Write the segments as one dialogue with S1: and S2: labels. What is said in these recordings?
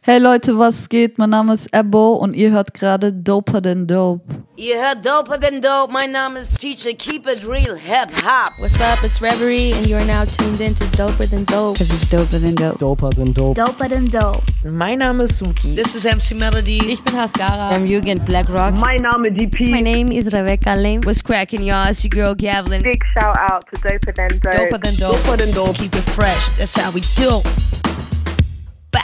S1: Hey Leute, was geht? Mein Name ist Ebo und ihr hört gerade Doper Than Dope.
S2: Ihr hört Doper Than Dope. Mein Name ist Teacher. Keep it real, hip hop.
S3: What's up? It's Reverie, and you're now tuned in to Doper Than Dope.
S4: This is Doper Than Dope.
S5: Doper Than Dope.
S6: Doper Than Dope.
S7: Mein Name ist Suki.
S8: This is MC Melody.
S3: Ich bin Haskara.
S2: I'm Jugend Blackrock.
S9: Mein Name DP.
S3: My name is Rebecca Lane.
S10: What's cracking, y'all? It's your girl Gavlin.
S11: Big shout out to Doper Than Dope.
S8: Doper Than Dope.
S7: Doper Than Dope.
S8: Keep it fresh. That's how we do. Bow.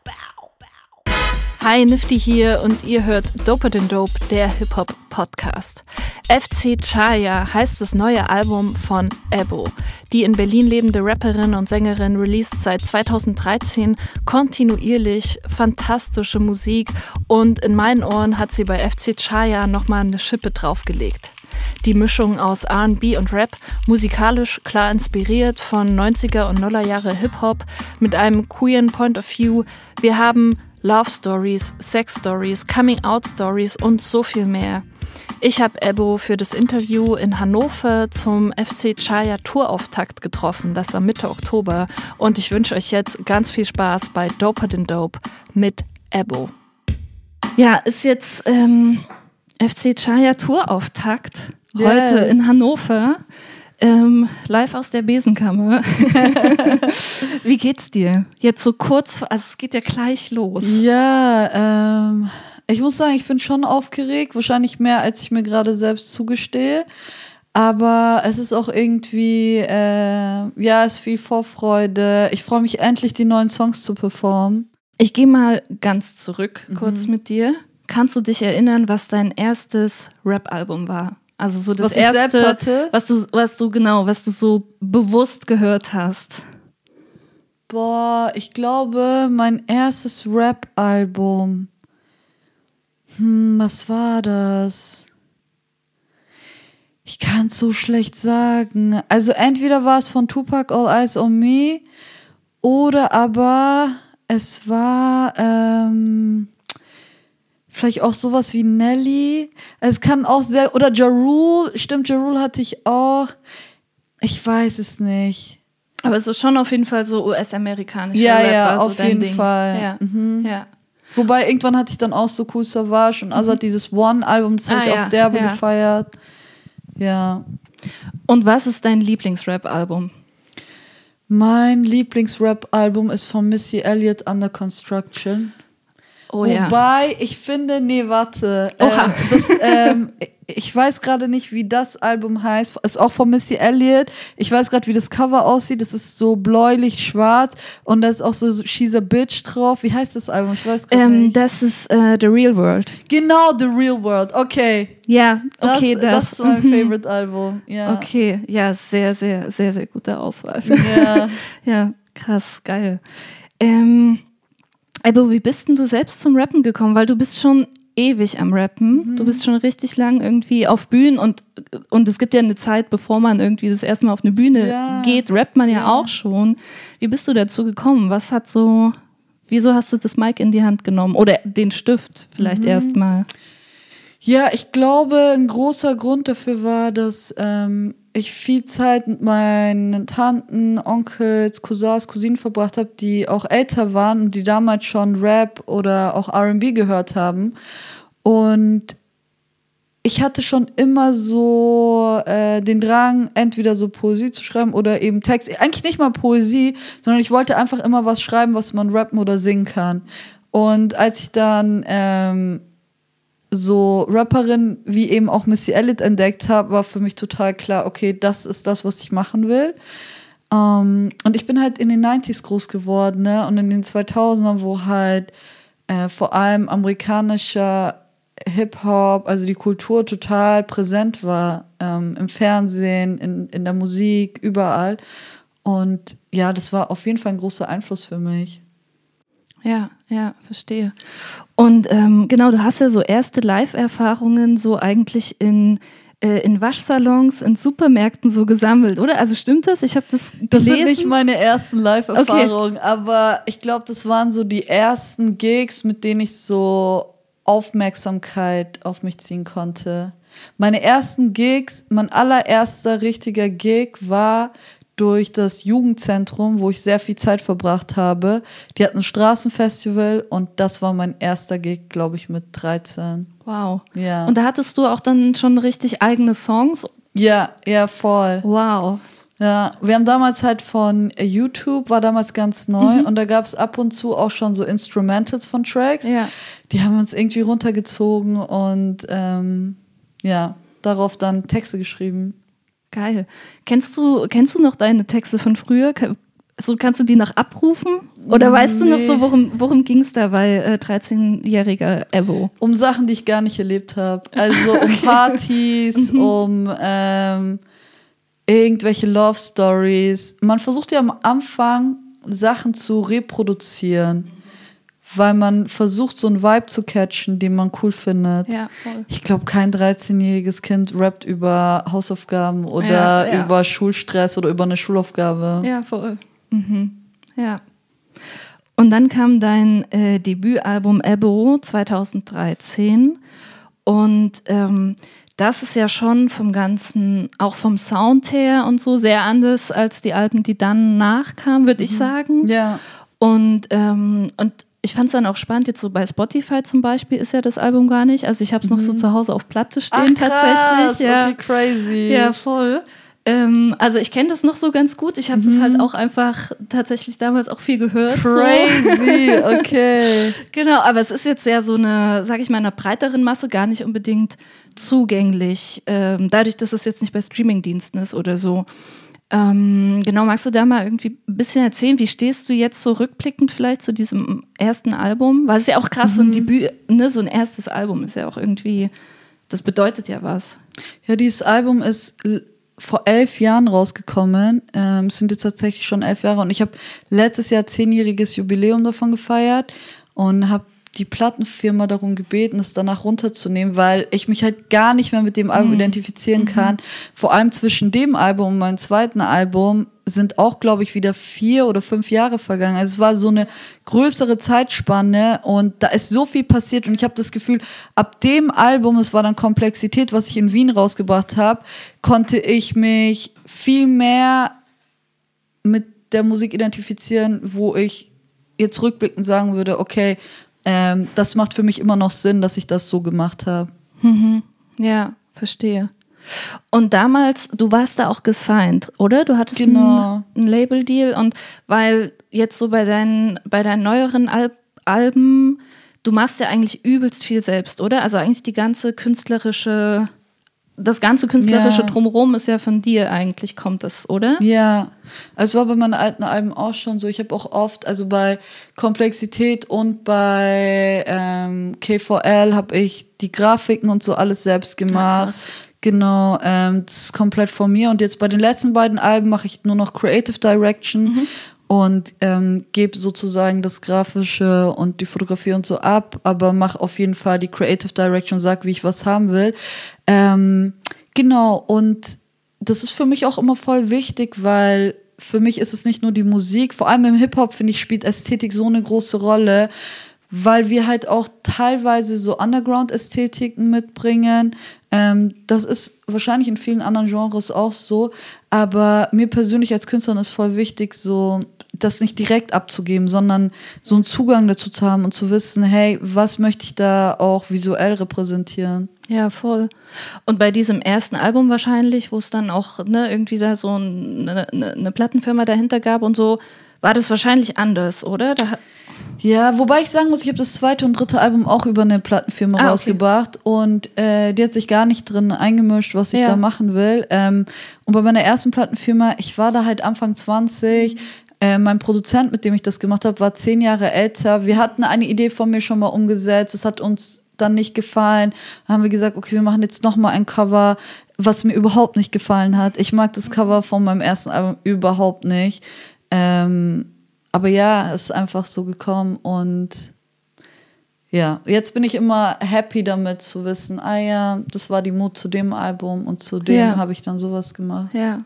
S12: Hi, Nifty hier und ihr hört Doper Than Dope, der Hip-Hop-Podcast. FC Chaya heißt das neue Album von Ebo. Die in Berlin lebende Rapperin und Sängerin released seit 2013 kontinuierlich fantastische Musik und in meinen Ohren hat sie bei FC Chaya nochmal eine Schippe draufgelegt. Die Mischung aus R&B und Rap, musikalisch klar inspiriert von 90er und Nullerjahre Hip-Hop mit einem queeren Point of View. Wir haben Love Stories, Sex Stories, Coming Out Stories und so viel mehr. Ich habe Ebo für das Interview in Hannover zum FC Chaya Tourauftakt getroffen. Das war Mitte Oktober und ich wünsche euch jetzt ganz viel Spaß bei Doper Than Dope mit Ebo. Ja, ist jetzt FC Chaya Tourauftakt heute in Hannover. Live aus der Besenkammer. Wie geht's dir? Jetzt so kurz, also es geht ja gleich los.
S1: Ja, ich muss sagen, ich bin schon aufgeregt, wahrscheinlich mehr, als ich mir gerade selbst zugestehe. Aber es ist auch irgendwie, es ist viel Vorfreude. Ich freue mich endlich, die neuen Songs zu performen.
S12: Ich gehe mal ganz zurück, kurz mit dir. Kannst du dich erinnern, was dein erstes Rap-Album war? Also so das
S1: was
S12: erste,
S1: ich selbst hatte?
S12: was du so bewusst gehört hast.
S1: Boah, ich glaube, mein erstes Rap-Album. Was war das? Ich kann es so schlecht sagen. Also entweder war es von Tupac, All Eyes on Me, oder aber es war vielleicht auch sowas wie Nelly. Es kann auch sehr, oder Ja Rule. Stimmt, Ja Rule hatte ich auch. Ich weiß es nicht.
S12: Aber es ist schon auf jeden Fall so US-amerikanischer
S1: Rap.
S12: Ja,
S1: auf jeden
S12: Ding.
S1: Fall.
S12: Ja. Ja.
S1: Wobei, irgendwann hatte ich dann auch so Cool Savage und Azad dieses One-Album, das habe ich auch derbe gefeiert. Ja.
S12: Und was ist dein Lieblings-Rap-Album?
S1: Mein Lieblings-Rap-Album ist von Missy Elliott, Under Construction.
S12: Oh,
S1: Wobei, ich finde, ich weiß gerade nicht, wie das Album heißt. Ist auch von Missy Elliott. Ich weiß gerade, wie das Cover aussieht. Das ist so bläulich-schwarz und da ist auch so She's a Bitch drauf. Wie heißt das Album? Ich weiß gerade nicht.
S12: Das ist The Real World.
S1: Genau, The Real World. Okay.
S12: Ja, okay.
S1: Das ist mein Favorite-Album. Ja.
S12: Okay, ja, sehr, sehr, sehr, sehr gute Auswahl.
S1: Ja.
S12: Ja, krass, geil. Aber wie bist denn du selbst zum Rappen gekommen? Weil du bist schon ewig am Rappen. Du bist schon richtig lang irgendwie auf Bühnen und es gibt ja eine Zeit, bevor man irgendwie das erste Mal auf eine Bühne geht, rappt man ja auch schon. Wie bist du dazu gekommen? Wieso hast du das Mic in die Hand genommen? Oder den Stift vielleicht erstmal?
S1: Ja, ich glaube, ein großer Grund dafür war, dass ich viel Zeit mit meinen Tanten, Onkels, Cousins, Cousinen verbracht habe, die auch älter waren und die damals schon Rap oder auch R&B gehört haben. Und ich hatte schon immer so den Drang, entweder so Poesie zu schreiben oder eben Text. Eigentlich nicht mal Poesie, sondern ich wollte einfach immer was schreiben, was man rappen oder singen kann. Und als ich dann so Rapperin wie eben auch Missy Elliott entdeckt habe, war für mich total klar, okay, das ist das, was ich machen will. Und ich bin halt in den 90s groß geworden, ne? Und in den 2000ern, wo halt vor allem amerikanischer Hip-Hop, also die Kultur total präsent war, im Fernsehen, in der Musik, überall. Und ja, das war auf jeden Fall ein großer Einfluss für mich.
S12: Ja, verstehe. Und genau, du hast ja so erste Live-Erfahrungen so eigentlich in Waschsalons, in Supermärkten so gesammelt, oder? Also stimmt das? Ich habe das gelesen.
S1: Das sind nicht meine ersten Live-Erfahrungen, aber ich glaube, das waren so die ersten Gigs, mit denen ich so Aufmerksamkeit auf mich ziehen konnte. Meine ersten Gigs, mein allererster richtiger Gig war durch das Jugendzentrum, wo ich sehr viel Zeit verbracht habe. Die hatten ein Straßenfestival und das war mein erster Gig, glaube ich, mit 13.
S12: Wow.
S1: Ja.
S12: Und da hattest du auch dann schon richtig eigene Songs?
S1: Ja, voll.
S12: Wow.
S1: Ja, wir haben damals halt von YouTube, war damals ganz neu und da gab es ab und zu auch schon so Instrumentals von Tracks.
S12: Ja.
S1: Die haben uns irgendwie runtergezogen und darauf dann Texte geschrieben.
S12: Geil. Kennst du noch deine Texte von früher? Kannst du die noch abrufen? Oder weißt du noch so, worum ging es da bei 13-jähriger Ebo?
S1: Um Sachen, die ich gar nicht erlebt habe. Also um Partys, um irgendwelche Love Stories. Man versucht ja am Anfang Sachen zu reproduzieren, weil man versucht, so einen Vibe zu catchen, den man cool findet.
S12: Ja, voll.
S1: Ich glaube, kein 13-jähriges Kind rappt über Hausaufgaben oder über Schulstress oder über eine Schulaufgabe.
S12: Ja, voll. Mhm. Ja. Und dann kam dein Debütalbum Ebo 2013 und das ist ja schon vom Ganzen, auch vom Sound her und so, sehr anders als die Alben, die dann nachkamen, würde ich sagen.
S1: Ja.
S12: Und ich fand es dann auch spannend, jetzt so bei Spotify zum Beispiel ist ja das Album gar nicht. Also ich habe es noch so zu Hause auf Platte stehen.
S1: Ach, krass,
S12: tatsächlich. Ja.
S1: Okay, crazy.
S12: Ja, voll. Also ich kenne das noch so ganz gut. Ich habe das halt auch einfach tatsächlich damals auch viel gehört.
S1: Crazy, so. Okay.
S12: Genau, aber es ist jetzt ja so eine, sag ich mal, einer breiteren Masse gar nicht unbedingt zugänglich. Dadurch, dass es jetzt nicht bei Streamingdiensten ist oder so. Genau, magst du da mal irgendwie ein bisschen erzählen, wie stehst du jetzt so rückblickend vielleicht zu diesem ersten Album? Weil es ja auch krass, so ein Debüt, ne, so ein erstes Album ist ja auch irgendwie, das bedeutet ja was.
S1: Ja, dieses Album ist vor 11 Jahren rausgekommen. Es sind jetzt tatsächlich schon 11 Jahre und ich habe letztes Jahr 10-jähriges Jubiläum davon gefeiert und habe die Plattenfirma darum gebeten, es danach runterzunehmen, weil ich mich halt gar nicht mehr mit dem Album identifizieren kann. Vor allem zwischen dem Album und meinem zweiten Album sind auch, glaube ich, wieder 4 oder 5 Jahre vergangen. Also es war so eine größere Zeitspanne und da ist so viel passiert und ich habe das Gefühl, ab dem Album, es war dann Komplexität, was ich in Wien rausgebracht habe, konnte ich mich viel mehr mit der Musik identifizieren, wo ich jetzt rückblickend sagen würde, okay, das macht für mich immer noch Sinn, dass ich das so gemacht habe.
S12: Ja, verstehe. Und damals, du warst da auch gesigned, oder? Du hattest
S1: Genau.
S12: einen Label-Deal und weil jetzt so bei deinen neueren Alben, du machst ja eigentlich übelst viel selbst, oder? Also eigentlich das ganze künstlerische Drumherum ist ja von dir eigentlich, kommt das, oder?
S1: Ja, also es war bei meinen alten Alben auch schon so. Ich habe auch oft, also bei Komplexität und bei KVL habe ich die Grafiken und so alles selbst gemacht.
S12: Ja,
S1: genau, das ist komplett von mir. Und jetzt bei den letzten beiden Alben mache ich nur noch Creative Direction und gebe sozusagen das Grafische und die Fotografie und so ab, aber mache auf jeden Fall die Creative Direction und sage, wie ich was haben will. Genau, und das ist für mich auch immer voll wichtig, weil für mich ist es nicht nur die Musik, vor allem im Hip-Hop, finde ich, spielt Ästhetik so eine große Rolle, weil wir halt auch teilweise so Underground-Ästhetiken mitbringen. Das ist wahrscheinlich in vielen anderen Genres auch so, aber mir persönlich als Künstlerin ist voll wichtig, so das nicht direkt abzugeben, sondern so einen Zugang dazu zu haben und zu wissen, hey, was möchte ich da auch visuell repräsentieren?
S12: Ja, voll. Und bei diesem ersten Album wahrscheinlich, wo es dann auch irgendwie da so eine Plattenfirma dahinter gab und so, war das wahrscheinlich anders, oder?
S1: Ja, wobei ich sagen muss, ich habe das zweite und dritte Album auch über eine Plattenfirma rausgebracht und die hat sich gar nicht drin eingemischt, was ich da machen will. Und bei meiner ersten Plattenfirma, ich war da halt Anfang 20, mein Produzent, mit dem ich das gemacht habe, war 10 Jahre älter. Wir hatten eine Idee von mir schon mal umgesetzt, es hat uns dann nicht gefallen. Dann haben wir gesagt, okay, wir machen jetzt nochmal ein Cover, was mir überhaupt nicht gefallen hat. Ich mag das Cover von meinem ersten Album überhaupt nicht. Aber ja, es ist einfach so gekommen und ja, jetzt bin ich immer happy damit zu wissen, das war die Mut zu dem Album und zu dem habe ich dann sowas gemacht.
S12: Ja.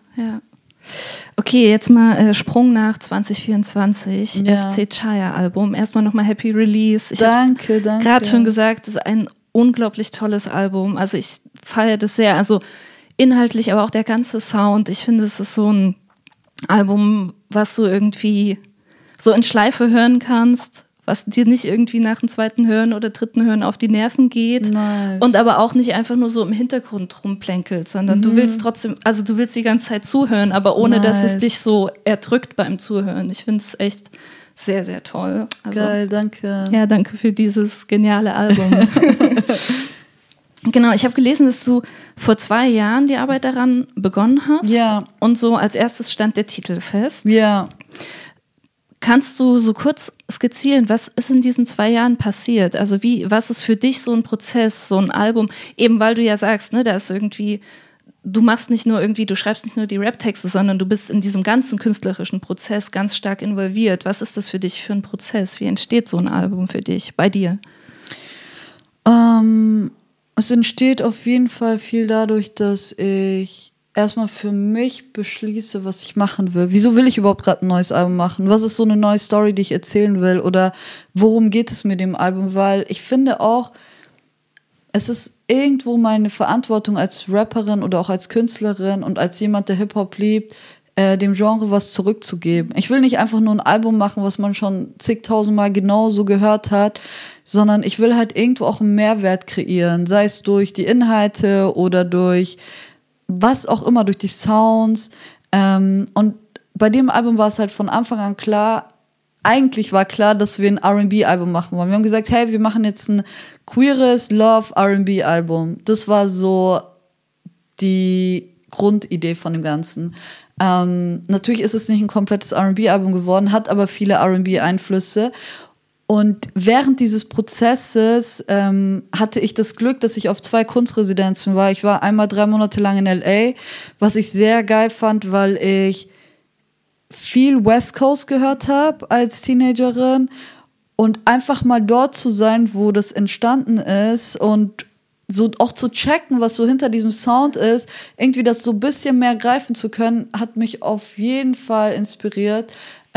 S12: Okay, jetzt mal Sprung nach 2024, FC Chaya Album. Erstmal nochmal Happy Release. Ich habe gerade schon gesagt, es ist ein unglaublich tolles Album. Also ich feiere das sehr. Also inhaltlich, aber auch der ganze Sound. Ich finde, es ist so ein Album, was du irgendwie so in Schleife hören kannst, was dir nicht irgendwie nach dem zweiten Hören oder dritten Hören auf die Nerven geht.
S1: Nice.
S12: Und aber auch nicht einfach nur so im Hintergrund rumplänkelt, sondern du willst trotzdem, also du willst die ganze Zeit zuhören, aber ohne, dass es dich so erdrückt beim Zuhören. Ich finde es echt sehr, sehr toll. Also,
S1: geil, danke.
S12: Ja, danke für dieses geniale Album. Genau, ich habe gelesen, dass du vor 2 Jahren die Arbeit daran begonnen hast.
S1: Ja.
S12: Und so als erstes stand der Titel fest.
S1: Ja.
S12: Kannst du so kurz skizzieren, was ist in diesen 2 Jahren passiert? Also was ist für dich so ein Prozess, so ein Album? Eben weil du ja sagst, ne, da ist irgendwie, du schreibst nicht nur die Rap-Texte, sondern du bist in diesem ganzen künstlerischen Prozess ganz stark involviert. Was ist das für dich für ein Prozess? Wie entsteht so ein Album für dich, bei dir?
S1: Es entsteht auf jeden Fall viel dadurch, dass ich erstmal für mich beschließe, was ich machen will. Wieso will ich überhaupt gerade ein neues Album machen? Was ist so eine neue Story, die ich erzählen will? Oder worum geht es mit dem Album? Weil ich finde auch, es ist irgendwo meine Verantwortung als Rapperin oder auch als Künstlerin und als jemand, der Hip-Hop liebt, dem Genre was zurückzugeben. Ich will nicht einfach nur ein Album machen, was man schon zigtausendmal genau so gehört hat, sondern ich will halt irgendwo auch einen Mehrwert kreieren, sei es durch die Inhalte oder durch was auch immer, durch die Sounds. Und bei dem Album war es halt von Anfang an klar, eigentlich war klar, dass wir ein R&B-Album machen wollen. Wir haben gesagt, hey, wir machen jetzt ein queeres Love-R&B-Album. Das war so die Grundidee von dem Ganzen. Natürlich ist es nicht ein komplettes R&B-Album geworden, hat aber viele R&B-Einflüsse. Und während dieses Prozesses hatte ich das Glück, dass ich auf 2 Kunstresidenzen war. Ich war einmal 3 Monate lang in L.A., was ich sehr geil fand, weil ich viel West Coast gehört habe als Teenagerin. Und einfach mal dort zu sein, wo das entstanden ist und so auch zu checken, was so hinter diesem Sound ist, irgendwie das so ein bisschen mehr greifen zu können, hat mich auf jeden Fall inspiriert.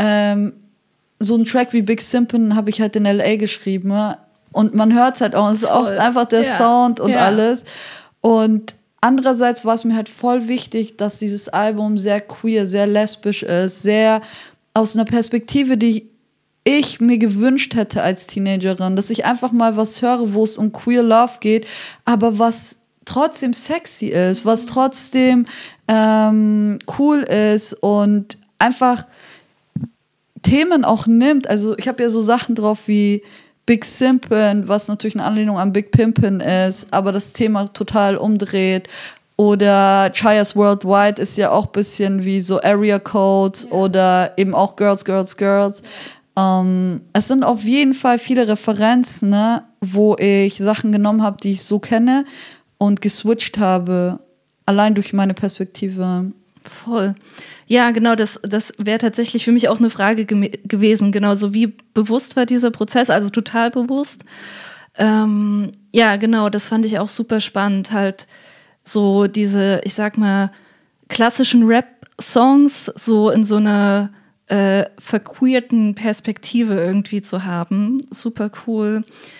S1: So einen Track wie Big Simpin habe ich halt in L.A. geschrieben, ne? Und man hört es halt auch, es ist auch einfach der Sound und alles. Und andererseits war es mir halt voll wichtig, dass dieses Album sehr queer, sehr lesbisch ist, sehr aus einer Perspektive, die ich mir gewünscht hätte als Teenagerin, dass ich einfach mal was höre, wo es um queer Love geht, aber was trotzdem sexy ist, was trotzdem cool ist und einfach Themen auch nimmt. Also ich habe ja so Sachen drauf wie Big Simpin, was natürlich eine Anlehnung an Big Pimpin ist, aber das Thema total umdreht. Oder Chaya's Worldwide ist ja auch ein bisschen wie so Area Codes oder eben auch Girls, Girls, Girls. Es sind auf jeden Fall viele Referenzen, ne, wo ich Sachen genommen habe, die ich so kenne und geswitcht habe, allein durch meine Perspektive.
S12: Voll. Ja, genau, das wäre tatsächlich für mich auch eine Frage gewesen, genauso wie bewusst war dieser Prozess, also total bewusst. Ja, genau, das fand ich auch super spannend, halt so diese, ich sag mal, klassischen Rap-Songs so in so einer verqueerten Perspektive irgendwie zu haben. Super cool.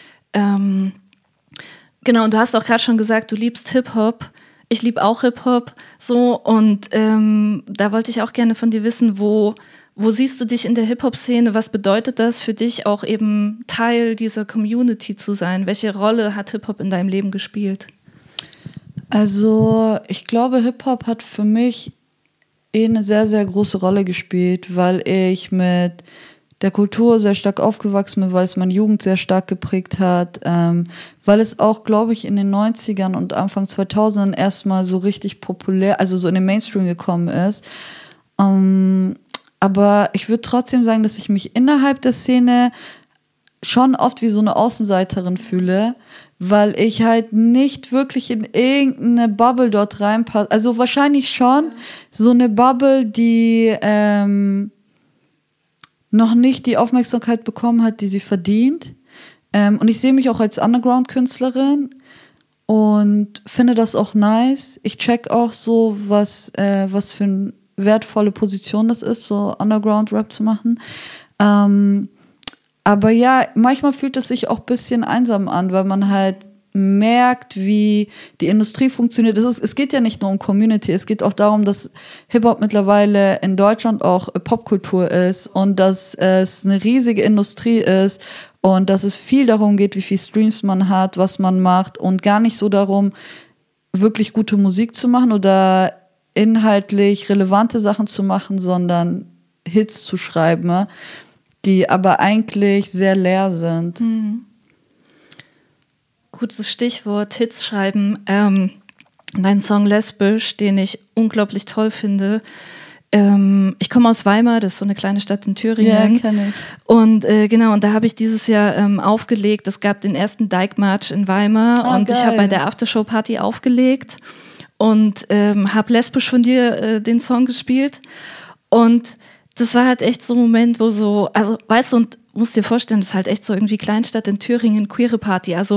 S12: Genau, und du hast auch gerade schon gesagt, du liebst Hip-Hop. Ich liebe auch Hip-Hop. So, und da wollte ich auch gerne von dir wissen, wo siehst du dich in der Hip-Hop-Szene? Was bedeutet das für dich, auch eben Teil dieser Community zu sein? Welche Rolle hat Hip-Hop in deinem Leben gespielt?
S1: Also, ich glaube, Hip-Hop hat für mich eine sehr, sehr große Rolle gespielt, weil ich mit der Kultur sehr stark aufgewachsen bin, weil es meine Jugend sehr stark geprägt hat, weil es auch, glaube ich, in den 90ern und Anfang 2000ern erstmal so richtig populär, also so in den Mainstream gekommen ist. Aber ich würde trotzdem sagen, dass ich mich innerhalb der Szene schon oft wie so eine Außenseiterin fühle, weil ich halt nicht wirklich in irgendeine Bubble dort reinpasse. Also wahrscheinlich schon so eine Bubble, die noch nicht die Aufmerksamkeit bekommen hat, die sie verdient. Und ich sehe mich auch als Underground-Künstlerin und finde das auch nice. Ich check auch so, was für eine wertvolle Position das ist, so Underground-Rap zu machen. Aber ja, manchmal fühlt es sich auch ein bisschen einsam an, weil man halt merkt, wie die Industrie funktioniert. Es geht ja nicht nur um Community, es geht auch darum, dass Hip-Hop mittlerweile in Deutschland auch Popkultur ist und dass es eine riesige Industrie ist und dass es viel darum geht, wie viel Streams man hat, was man macht und gar nicht so darum, wirklich gute Musik zu machen oder inhaltlich relevante Sachen zu machen, sondern Hits zu schreiben, die aber eigentlich sehr leer sind.
S12: Gutes Stichwort, Hits schreiben. Dein Song Lesbisch, den ich unglaublich toll finde. Ich komme aus Weimar, das ist so eine kleine Stadt in Thüringen.
S1: Ja, kenn ich.
S12: Und genau, und da habe ich dieses Jahr aufgelegt. Es gab den ersten Dyke-March in Weimar und
S1: geil.
S12: ich habe bei der Aftershow-Party aufgelegt und habe Lesbisch von dir den Song gespielt. Und das war halt echt so ein Moment, wo so, also weißt du, und musst dir vorstellen, das ist halt echt so irgendwie Kleinstadt in Thüringen, queere Party, also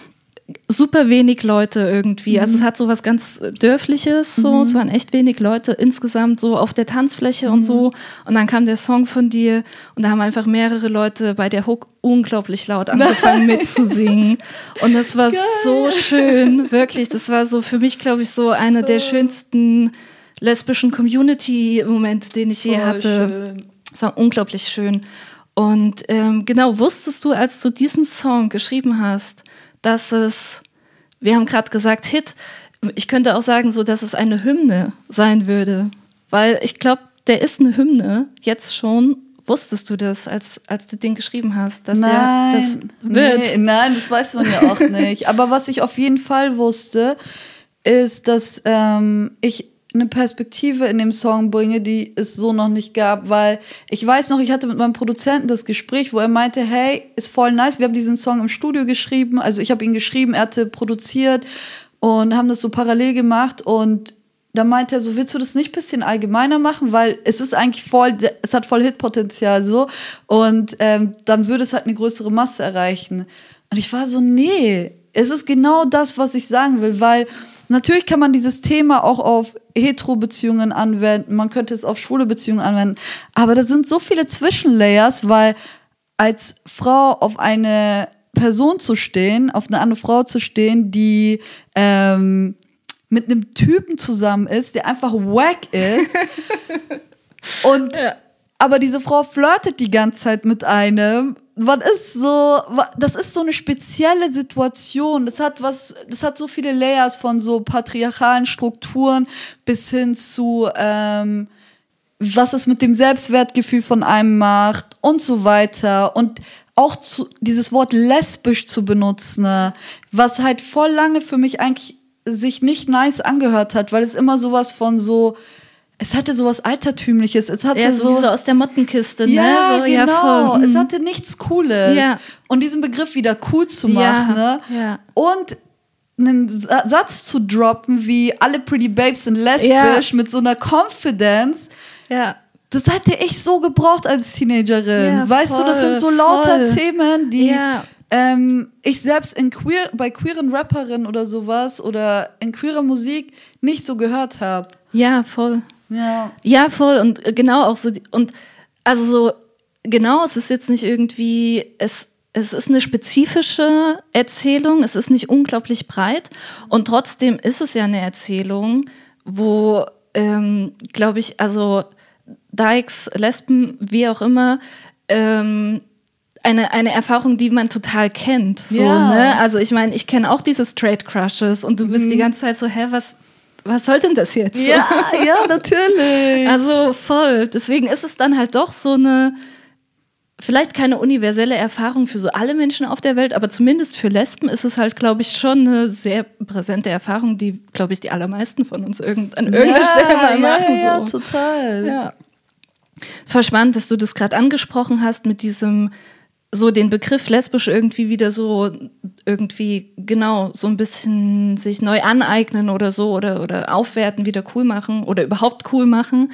S12: super wenig Leute irgendwie, also es hat so was ganz Dörfliches, so, es waren echt wenig Leute insgesamt so auf der Tanzfläche und so, und dann kam der Song von dir und da haben einfach mehrere Leute bei der Hook unglaublich laut angefangen mitzusingen und das war so schön, wirklich, das war so für mich, glaube ich, so einer der schönsten lesbischen Community-Momente, den ich je hatte.
S1: Schön.
S12: Es war unglaublich schön. Und genau, wusstest du, als du diesen Song geschrieben hast, dass es, wir haben gerade gesagt Hit, ich könnte auch sagen, so, dass es eine Hymne sein würde. Weil ich glaube, der ist eine Hymne, jetzt schon. Wusstest du das, als du den geschrieben hast? Dass der das wird?
S1: Nein, das weiß man ja auch nicht. Aber was ich auf jeden Fall wusste, ist, dass ich eine Perspektive in dem Song bringe, die es so noch nicht gab, weil ich weiß noch, ich hatte mit meinem Produzenten das Gespräch, wo er meinte, hey, ist voll nice, wir haben diesen Song im Studio geschrieben, also ich habe ihn geschrieben, er hatte produziert und haben das so parallel gemacht und da meinte er so, willst du das nicht ein bisschen allgemeiner machen, weil es ist eigentlich es hat voll Hitpotenzial so und dann würde es halt eine größere Masse erreichen. Und ich war so, nee, es ist genau das, was ich sagen will, weil natürlich kann man dieses Thema auch auf Hetero-Beziehungen anwenden, man könnte es auf schwule Beziehungen anwenden, aber da sind so viele Zwischenlayers, weil als Frau auf eine Person zu stehen, auf eine andere Frau zu stehen, die mit einem Typen zusammen ist, der einfach wack ist und aber diese Frau flirtet die ganze Zeit mit einem. Das ist so eine spezielle Situation. Das hat so viele Layers von so patriarchalen Strukturen bis hin zu, was es mit dem Selbstwertgefühl von einem macht und so weiter. Und auch dieses Wort lesbisch zu benutzen, was halt voll lange für mich eigentlich sich nicht nice angehört hat, weil es immer sowas von so, es hatte sowas Altertümliches. Es hatte
S12: so aus der Mottenkiste,
S1: ja,
S12: ne? So,
S1: genau.
S12: Ja,
S1: es hatte nichts Cooles.
S12: Ja.
S1: Und diesen Begriff wieder cool zu machen, ne?
S12: Ja.
S1: Und einen Satz zu droppen, wie alle Pretty Babes sind lesbisch, mit so einer Confidence.
S12: Ja.
S1: Das hätte ich so gebraucht als Teenagerin.
S12: Ja,
S1: weißt du, das sind so lauter
S12: voll.
S1: Themen, die
S12: Ja.
S1: ich selbst bei queeren Rapperinnen oder sowas oder in queerer Musik nicht so gehört habe.
S12: Ja, voll.
S1: Ja,
S12: voll. Und genau auch so. Und also so, genau, es ist jetzt nicht irgendwie, es ist eine spezifische Erzählung, es ist nicht unglaublich breit. Und trotzdem ist es ja eine Erzählung, wo, glaube ich, also Dykes, Lesben, wie auch immer, eine Erfahrung, die man total kennt. So, ne? Also ich meine, ich kenne auch diese Straight Crushes und du bist die ganze Zeit so, was soll denn das jetzt?
S1: Ja, natürlich.
S12: Also voll. Deswegen ist es dann halt doch so eine, vielleicht keine universelle Erfahrung für so alle Menschen auf der Welt, aber zumindest für Lesben ist es halt, glaube ich, schon eine sehr präsente Erfahrung, die, glaube ich, die allermeisten von uns an irgendeiner Stelle mal machen.
S1: Ja, total.
S12: Ja. Voll spannend, dass du das gerade angesprochen hast mit diesem, so den Begriff lesbisch irgendwie wieder so, irgendwie genau so ein bisschen sich neu aneignen oder so oder aufwerten, wieder cool machen oder überhaupt cool machen.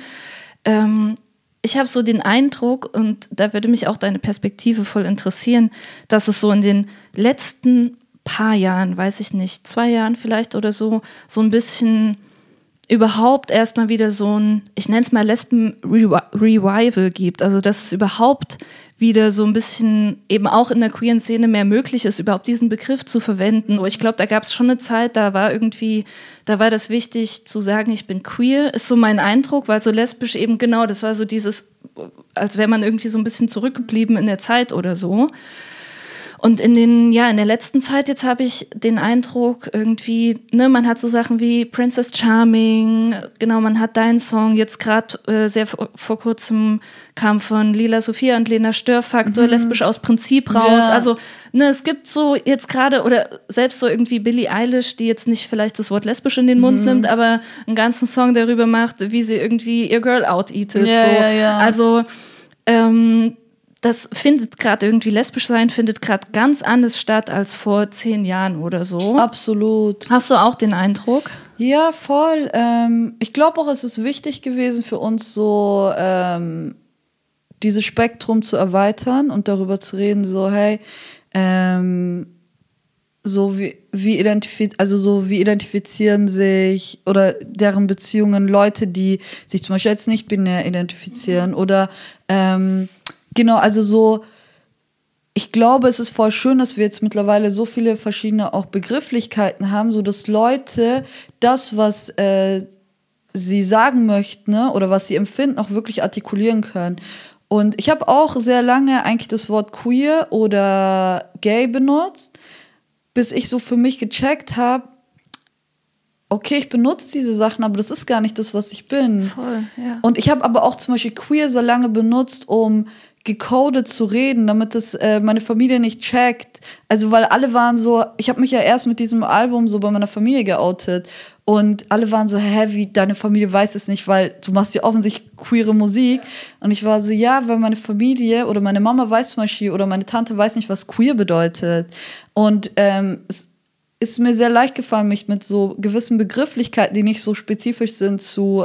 S12: Ich habe so den Eindruck, und da würde mich auch deine Perspektive voll interessieren, dass es so in den letzten paar Jahren, weiß ich nicht, 2 Jahren vielleicht oder so ein bisschen überhaupt erstmal wieder so ein, ich nenne es mal Lesben-Revival gibt. Also dass es überhaupt wieder so ein bisschen eben auch in der queeren Szene mehr möglich ist, überhaupt diesen Begriff zu verwenden. Ich glaube, da gab es schon eine Zeit, da war das wichtig zu sagen, ich bin queer, ist so mein Eindruck, weil so lesbisch eben genau, das war so dieses, als wäre man irgendwie so ein bisschen zurückgeblieben in der Zeit oder so. Und in der letzten Zeit jetzt habe ich den Eindruck irgendwie, ne, man hat so Sachen wie Princess Charming, genau, man hat deinen Song, jetzt gerade sehr vor kurzem kam von Lila Sophia und Lena Störfaktor, lesbisch aus Prinzip raus. Ja. Also, ne, es gibt so jetzt gerade, oder selbst so irgendwie Billie Eilish, die jetzt nicht vielleicht das Wort lesbisch in den Mund nimmt, aber einen ganzen Song darüber macht, wie sie irgendwie ihr Girl out-eatet.
S1: Ja,
S12: so.
S1: ja.
S12: Also, das findet gerade irgendwie, lesbisch sein findet gerade ganz anders statt als vor 10 Jahren oder so.
S1: Absolut.
S12: Hast du auch den Eindruck?
S1: Ja, voll. Ich glaube auch, es ist wichtig gewesen für uns so dieses Spektrum zu erweitern und darüber zu reden, so hey, so wie identifizieren sich oder deren Beziehungen Leute, die sich zum Beispiel als nicht binär identifizieren oder genau, also so, ich glaube, es ist voll schön, dass wir jetzt mittlerweile so viele verschiedene auch Begrifflichkeiten haben, so dass Leute das, was sie sagen möchten, ne, oder was sie empfinden, auch wirklich artikulieren können. Und ich habe auch sehr lange eigentlich das Wort queer oder gay benutzt, bis ich so für mich gecheckt habe, okay, ich benutze diese Sachen, aber das ist gar nicht das, was ich bin.
S12: Voll, ja.
S1: Und ich habe aber auch zum Beispiel queer sehr lange benutzt, um gecodet zu reden, damit es meine Familie nicht checkt. Also weil alle waren so, ich habe mich ja erst mit diesem Album so bei meiner Familie geoutet und alle waren so, hä, wie, deine Familie weiß es nicht, weil du machst ja offensichtlich queere Musik. Und ich war so, ja, weil meine Familie oder meine Mama weiß zum Beispiel oder meine Tante weiß nicht, was queer bedeutet. Und es ist mir sehr leicht gefallen, mich mit so gewissen Begrifflichkeiten, die nicht so spezifisch sind, zu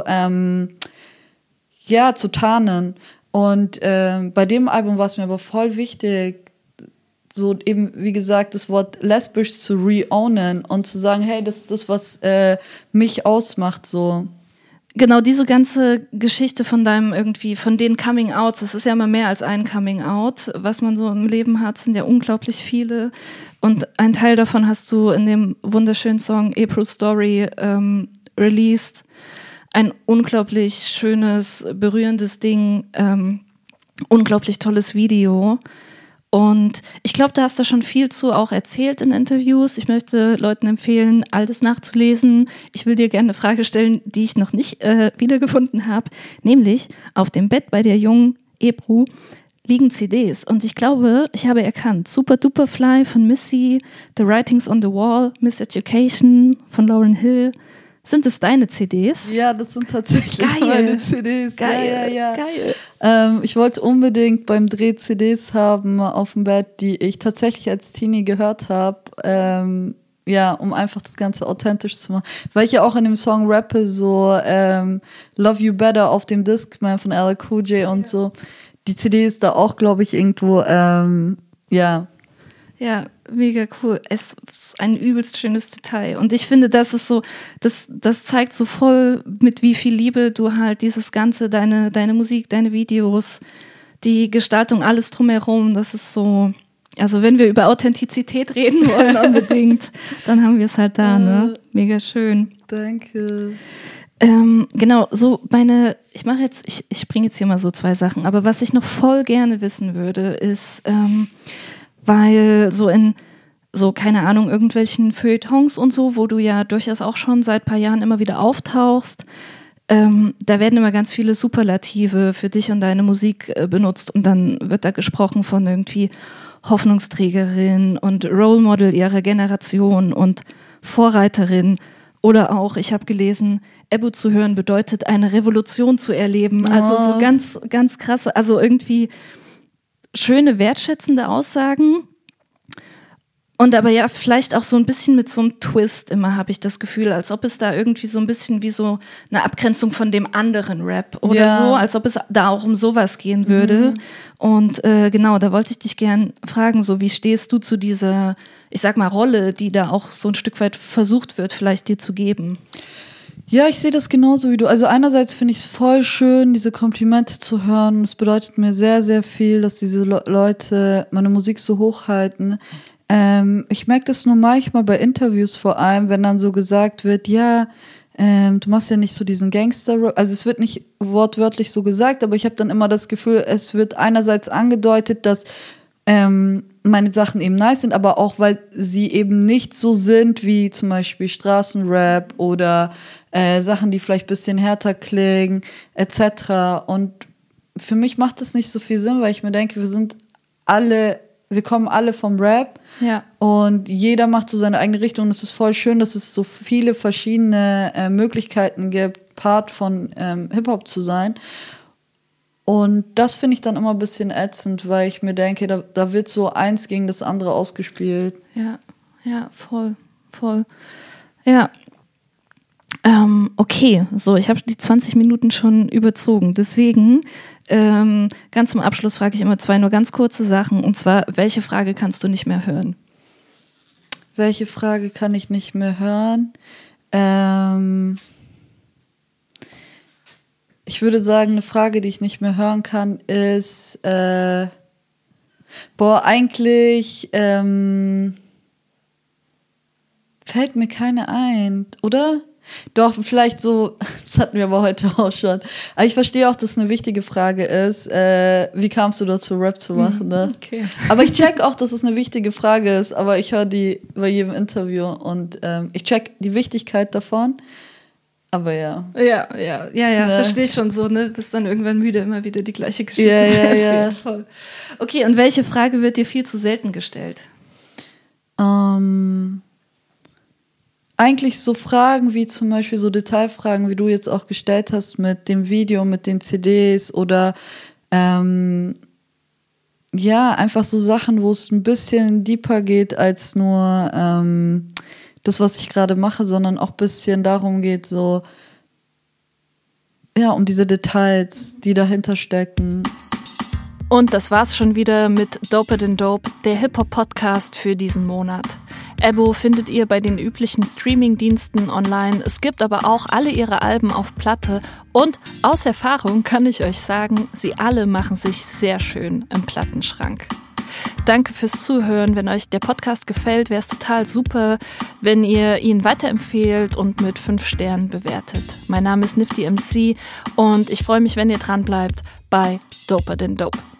S1: tarnen. Und bei dem Album war es mir aber voll wichtig, so eben, wie gesagt, das Wort lesbisch zu re-ownen und zu sagen, hey, das ist das, was mich ausmacht, so.
S12: Genau, diese ganze Geschichte von den Coming-Outs, es ist ja immer mehr als ein Coming-Out, was man so im Leben hat, sind ja unglaublich viele. Und ein Teil davon hast du in dem wunderschönen Song April Story released. Ein unglaublich schönes, berührendes Ding, unglaublich tolles Video. Und ich glaube, da hast du schon viel zu auch erzählt in Interviews. Ich möchte Leuten empfehlen, all das nachzulesen. Ich will dir gerne eine Frage stellen, die ich noch nicht wiedergefunden habe. Nämlich, auf dem Bett bei der jungen Ebru liegen CDs. Und ich glaube, ich habe erkannt, Super Duper Fly von Missy, The Writings on the Wall, Miseducation von Lauryn Hill. Sind es deine CDs?
S1: Ja, das sind tatsächlich meine CDs.
S12: Geil,
S1: ja.
S12: Geil.
S1: Ich wollte unbedingt beim Dreh CDs haben auf dem Bett, die ich tatsächlich als Teenie gehört habe. Um einfach das Ganze authentisch zu machen. Weil ich ja auch in dem Song rappe, so Love You Better auf dem Discman von LL Cool J und so. Die CD ist da auch, glaube ich, irgendwo,
S12: Ja, mega cool. Es ist ein übelst schönes Detail. Und ich finde, das ist so, das zeigt so voll, mit wie viel Liebe du halt dieses Ganze, deine Musik, deine Videos, die Gestaltung, alles drumherum, das ist so, also wenn wir über Authentizität reden wollen unbedingt, dann haben wir es halt da, ne? Mega schön.
S1: Danke.
S12: Genau, so ich springe jetzt hier mal so 2 Sachen, aber was ich noch voll gerne wissen würde, ist, weil so in keine Ahnung, irgendwelchen Feuilletons und so, wo du ja durchaus auch schon seit ein paar Jahren immer wieder auftauchst, da werden immer ganz viele Superlative für dich und deine Musik benutzt und dann wird da gesprochen von irgendwie Hoffnungsträgerin und Role Model ihrer Generation und Vorreiterin oder auch, ich habe gelesen, Ebo zu hören bedeutet, eine Revolution zu erleben. Also so ganz, ganz krasse, also irgendwie schöne, wertschätzende Aussagen und aber ja vielleicht auch so ein bisschen mit so einem Twist immer, habe ich das Gefühl, als ob es da irgendwie so ein bisschen wie so eine Abgrenzung von dem anderen Rap oder so, als ob es da auch um sowas gehen würde. Und genau, da wollte ich dich gern fragen, so wie stehst du zu dieser, ich sag mal, Rolle, die da auch so ein Stück weit versucht wird, vielleicht dir zu geben?
S1: Ja, ich sehe das genauso wie du. Also einerseits finde ich es voll schön, diese Komplimente zu hören. Es bedeutet mir sehr, sehr viel, dass diese Leute meine Musik so hochhalten. Ich merke das nur manchmal bei Interviews vor allem, wenn dann so gesagt wird, ja, du machst ja nicht so diesen Gangster-Rap. Also es wird nicht wortwörtlich so gesagt, aber ich habe dann immer das Gefühl, es wird einerseits angedeutet, dass meine Sachen eben nice sind, aber auch, weil sie eben nicht so sind wie zum Beispiel Straßenrap oder Sachen, die vielleicht ein bisschen härter klingen, etc. Und für mich macht das nicht so viel Sinn, weil ich mir denke, wir kommen alle vom Rap und jeder macht so seine eigene Richtung. Und es ist voll schön, dass es so viele verschiedene Möglichkeiten gibt, Part von Hip-Hop zu sein. Und das finde ich dann immer ein bisschen ätzend, weil ich mir denke, da wird so eins gegen das andere ausgespielt.
S12: Ja, voll. Ja. Okay, so, ich habe die 20 Minuten schon überzogen. Deswegen, ganz zum Abschluss frage ich immer 2 nur ganz kurze Sachen. Und zwar, welche Frage kannst du nicht mehr hören?
S1: Welche Frage kann ich nicht mehr hören? Ich würde sagen, eine Frage, die ich nicht mehr hören kann, ist, eigentlich fällt mir keine ein, oder? Doch, vielleicht so, das hatten wir aber heute auch schon. Aber ich verstehe auch, dass es eine wichtige Frage ist. Wie kamst du dazu, Rap zu machen? Ne?
S12: Okay.
S1: Aber ich check auch, dass es eine wichtige Frage ist, aber ich höre die bei jedem Interview und ich check die Wichtigkeit davon. Aber ja.
S12: Ja, verstehe ich schon so, ne? Bist dann irgendwann müde, immer wieder die gleiche Geschichte zu erzählen. Ja. Voll. Okay, und welche Frage wird dir viel zu selten gestellt?
S1: Eigentlich so Fragen wie zum Beispiel so Detailfragen, wie du jetzt auch gestellt hast mit dem Video, mit den CDs oder einfach so Sachen, wo es ein bisschen deeper geht als nur das, was ich gerade mache, sondern auch ein bisschen darum geht, so um diese Details, die dahinter stecken.
S12: Und das war's schon wieder mit Doper Than Dope, der Hip-Hop-Podcast für diesen Monat. Ebo findet ihr bei den üblichen Streaming-Diensten online. Es gibt aber auch alle ihre Alben auf Platte. Und aus Erfahrung kann ich euch sagen, sie alle machen sich sehr schön im Plattenschrank. Danke fürs Zuhören. Wenn euch der Podcast gefällt, wäre es total super, wenn ihr ihn weiterempfehlt und mit 5 Sternen bewertet. Mein Name ist Nifty MC und ich freue mich, wenn ihr dran bleibt bei Doper Than Dope.